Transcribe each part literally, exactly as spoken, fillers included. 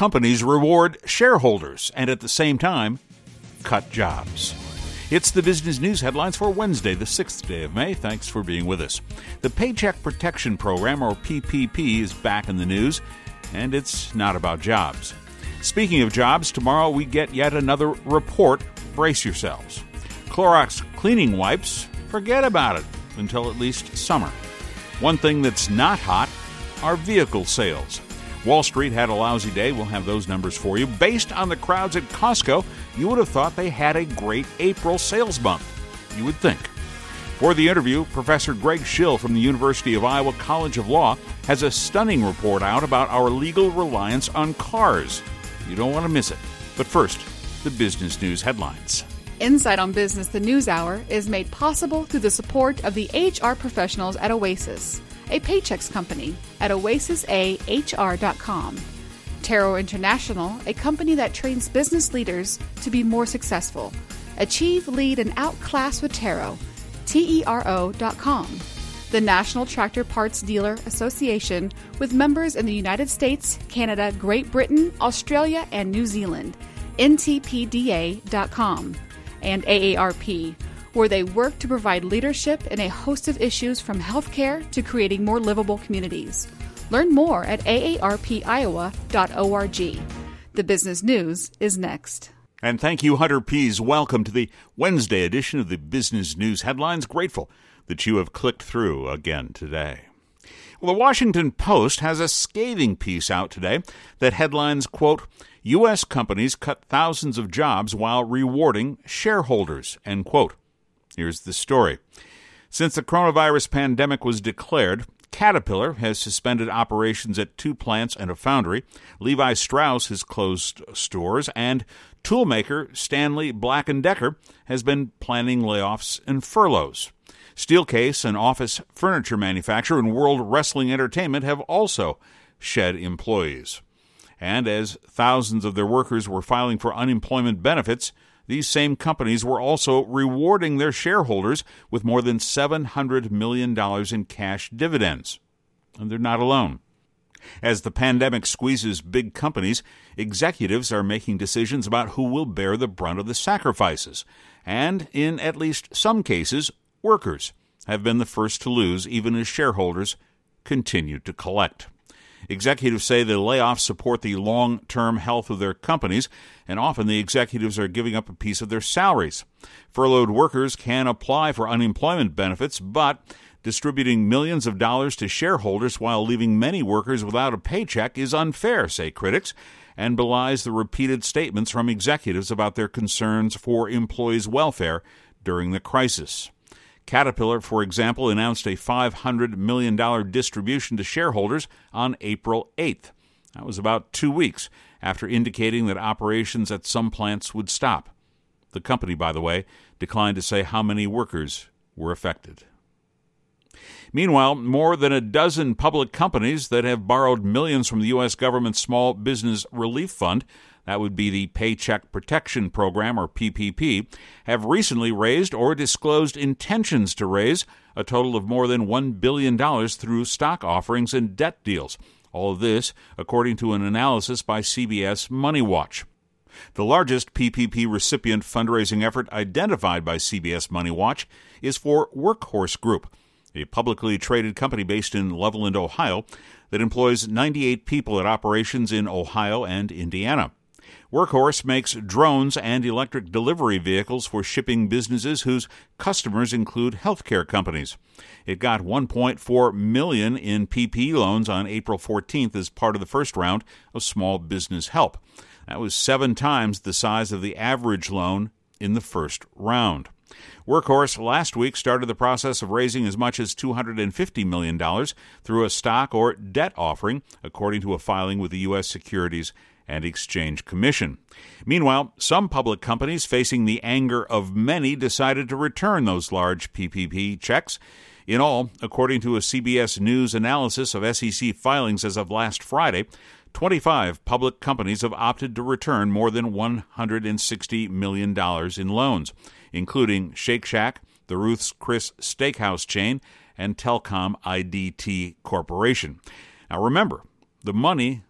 companies reward shareholders and at the same time cut jobs. It's the business news headlines for Wednesday, the sixth day of May. Thanks for being with us. The Paycheck Protection Program, or P P P, is back in the news, and it's not about jobs. Speaking of jobs, tomorrow we get yet another report. Brace yourselves. Clorox cleaning wipes, forget about it until at least summer. One thing that's not hot are vehicle sales. Wall Street had a lousy day. We'll have those numbers for you. Based on the crowds at Costco, you would have thought they had a great April sales month. You would think. For the interview, Professor Greg Schill from the University of Iowa College of Law has a stunning report out about our legal reliance on cars. You don't want to miss it. But first, the business news headlines. Insight on Business, the News Hour, is made possible through the support of the H R professionals at Oasis, a Paychex company, at oasis a h r dot com. Tero International, a company that trains business leaders to be more successful. Achieve, lead, and outclass with Tero, T E R O dot com. The National Tractor Parts Dealer Association, with members in the United States, Canada, Great Britain, Australia, and New Zealand, N T P D A dot com. And A A R P, where they work to provide leadership in a host of issues from healthcare to creating more livable communities. Learn more at a a r p iowa dot org. The business news is next. And thank you, Hunter Pease. Welcome to the Wednesday edition of the Business News Headlines. Grateful that you have clicked through again today. Well, the Washington Post has a scathing piece out today that headlines, quote, U S companies cut thousands of jobs while rewarding shareholders, end quote. Here's the story. Since the coronavirus pandemic was declared, Caterpillar has suspended operations at two plants and a foundry. Levi Strauss has closed stores, and toolmaker Stanley Black and Decker has been planning layoffs and furloughs. Steelcase, an office furniture manufacturer, and World Wrestling Entertainment have also shed employees. And as thousands of their workers were filing for unemployment benefits, these same companies were also rewarding their shareholders with more than seven hundred million dollars in cash dividends. And they're not alone. As the pandemic squeezes big companies, executives are making decisions about who will bear the brunt of the sacrifices. And in at least some cases, workers have been the first to lose, even as shareholders continue to collect. Executives say the layoffs support the long-term health of their companies, and often the executives are giving up a piece of their salaries. Furloughed workers can apply for unemployment benefits, but distributing millions of dollars to shareholders while leaving many workers without a paycheck is unfair, say critics, and belies the repeated statements from executives about their concerns for employees' welfare during the crisis. Caterpillar, for example, announced a five hundred million dollars distribution to shareholders on April eighth. That was about two weeks after indicating that operations at some plants would stop. The company, by the way, declined to say how many workers were affected. Meanwhile, more than a dozen public companies that have borrowed millions from the U S government's Small Business Relief Fund, that would be the Paycheck Protection Program, or P P P, have recently raised or disclosed intentions to raise a total of more than one billion dollars through stock offerings and debt deals. All of this, according to an analysis by C B S Money Watch. The largest P P P recipient fundraising effort identified by C B S Money Watch is for Workhorse Group, a publicly traded company based in Loveland, Ohio, that employs ninety-eight people at operations in Ohio and Indiana. Workhorse makes drones and electric delivery vehicles for shipping businesses whose customers include healthcare companies. It got one point four million dollars in P P P loans on April fourteenth as part of the first round of small business help. That was seven times the size of the average loan in the first round. Workhorse last week started the process of raising as much as two hundred fifty million dollars through a stock or debt offering, according to a filing with the U S Securities and Exchange Commission. Meanwhile, some public companies facing the anger of many decided to return those large P P P checks. In all, according to a C B S News analysis of S E C filings as of last Friday, twenty-five public companies have opted to return more than one hundred sixty million dollars in loans, including Shake Shack, the Ruth's Chris Steakhouse chain, and Telcom I D T Corporation. Now remember, the money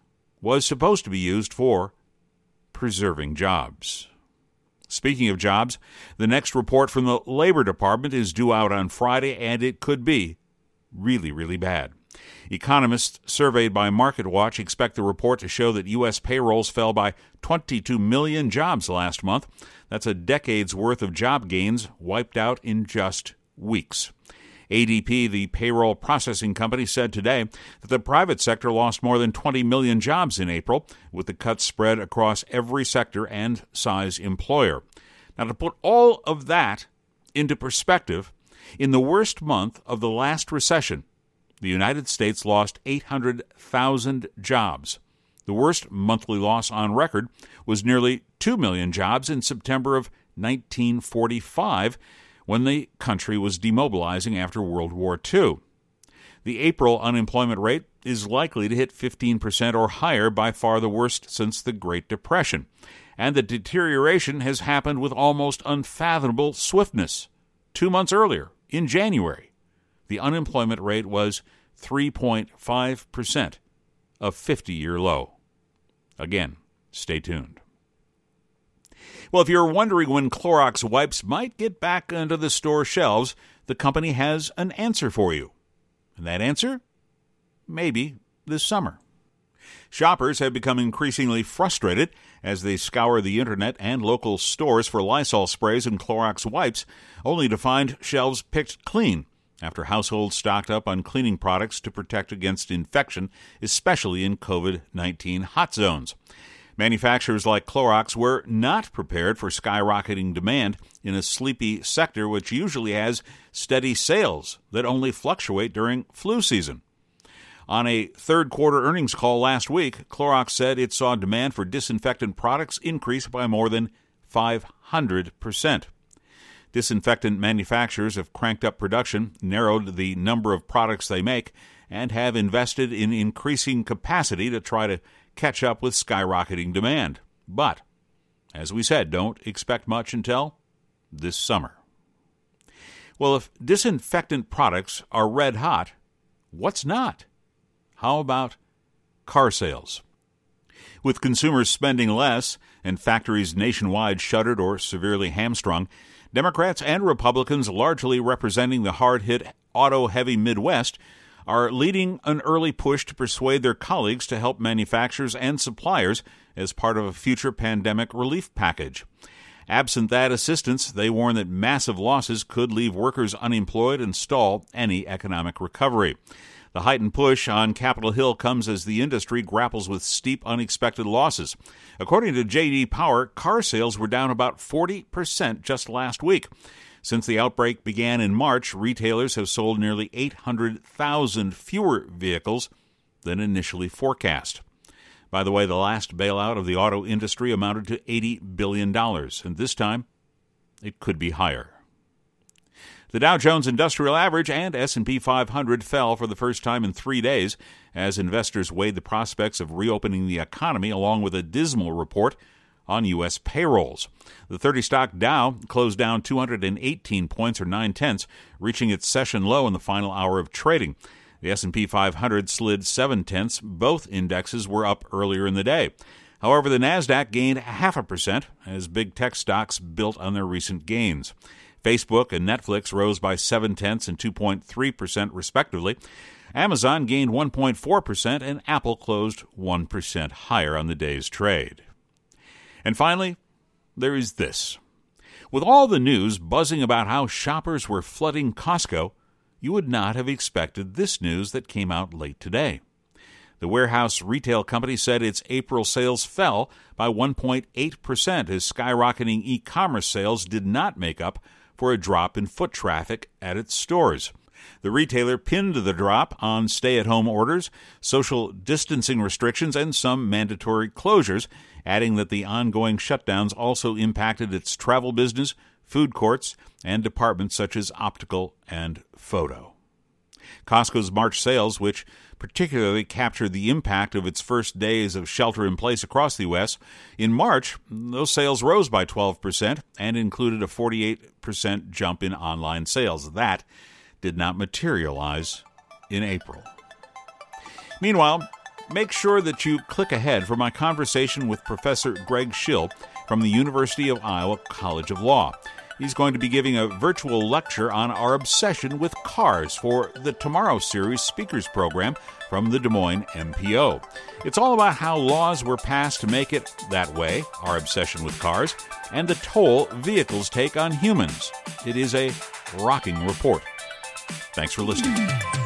was supposed to be used for preserving jobs. Speaking of jobs, the next report from the Labor Department is due out on Friday, and it could be really, really bad. Economists surveyed by MarketWatch expect the report to show that U S payrolls fell by twenty-two million jobs last month. That's a decade's worth of job gains wiped out in just weeks. A D P, the payroll processing company, said today that the private sector lost more than twenty million jobs in April, with the cuts spread across every sector and size employer. Now, to put all of that into perspective, in the worst month of the last recession, the United States lost eight hundred thousand jobs. The worst monthly loss on record was nearly two million jobs in September of nineteen forty-five, when the country was demobilizing after World War Two. The April unemployment rate is likely to hit fifteen percent or higher, by far the worst since the Great Depression. And the deterioration has happened with almost unfathomable swiftness. Two months earlier, in January, the unemployment rate was three point five percent, a fifty-year low. Again, stay tuned. Well, if you're wondering when Clorox wipes might get back onto the store shelves, the company has an answer for you. And that answer? Maybe this summer. Shoppers have become increasingly frustrated as they scour the internet and local stores for Lysol sprays and Clorox wipes, only to find shelves picked clean after households stocked up on cleaning products to protect against infection, especially in covid nineteen hot zones. Manufacturers like Clorox were not prepared for skyrocketing demand in a sleepy sector which usually has steady sales that only fluctuate during flu season. On a third-quarter earnings call last week, Clorox said it saw demand for disinfectant products increase by more than five hundred percent. Disinfectant manufacturers have cranked up production, narrowed the number of products they make, and have invested in increasing capacity to try to catch up with skyrocketing demand. But, as we said, don't expect much until this summer. Well, if disinfectant products are red hot, what's not? How about car sales? With consumers spending less and factories nationwide shuttered or severely hamstrung, Democrats and Republicans, largely representing the hard-hit auto-heavy Midwest, are leading an early push to persuade their colleagues to help manufacturers and suppliers as part of a future pandemic relief package. Absent that assistance, they warn that massive losses could leave workers unemployed and stall any economic recovery. The heightened push on Capitol Hill comes as the industry grapples with steep, unexpected losses. According to J D Power, car sales were down about forty percent just last week. Since the outbreak began in March, retailers have sold nearly eight hundred thousand fewer vehicles than initially forecast. By the way, the last bailout of the auto industry amounted to eighty billion dollars, and this time it could be higher. The Dow Jones Industrial Average and S and P five hundred fell for the first time in three days as investors weighed the prospects of reopening the economy along with a dismal report on U S payrolls. The thirty-stock Dow closed down two hundred eighteen points or nine-tenths, reaching its session low in the final hour of trading. The S and P five hundred slid seven-tenths. Both indexes were up earlier in the day. However, the Nasdaq gained half a percent as big tech stocks built on their recent gains. Facebook and Netflix rose by seven-tenths and two point three percent respectively. Amazon gained one point four percent, and Apple closed one percent higher on the day's trade. And finally, there is this. With all the news buzzing about how shoppers were flooding Costco, you would not have expected this news that came out late today. The warehouse retail company said its April sales fell by one point eight percent as skyrocketing e-commerce sales did not make up for a drop in foot traffic at its stores. The retailer pinned the drop on stay-at-home orders, social distancing restrictions, and some mandatory closures, adding that the ongoing shutdowns also impacted its travel business, food courts, and departments such as optical and photo. Costco's March sales, which particularly captured the impact of its first days of shelter-in-place across the U S, in March, those sales rose by twelve percent and included a forty-eight percent jump in online sales. That did not materialize in April. Meanwhile, make sure that you click ahead for my conversation with Professor Greg Schill from the University of Iowa College of Law. He's going to be giving a virtual lecture on our obsession with cars for the Tomorrow Series Speakers Program from the Des Moines M P O. It's all about how laws were passed to make it that way, our obsession with cars, and the toll vehicles take on humans. It is a rocking report. Thanks for listening.